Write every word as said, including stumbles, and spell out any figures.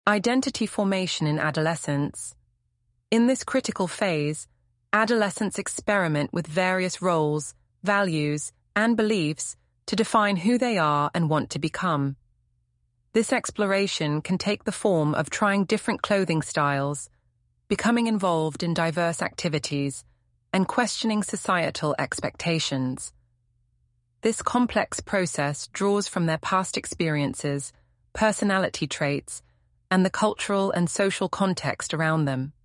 Identity formation in adolescence. In this critical phase, adolescents experiment with various roles, values, and beliefs to define who they are and want to become. This exploration can take the form of trying different clothing styles, becoming involved in diverse activities, and questioning societal expectations. This complex process draws from their past experiences, personality traits, and the cultural and social context around them.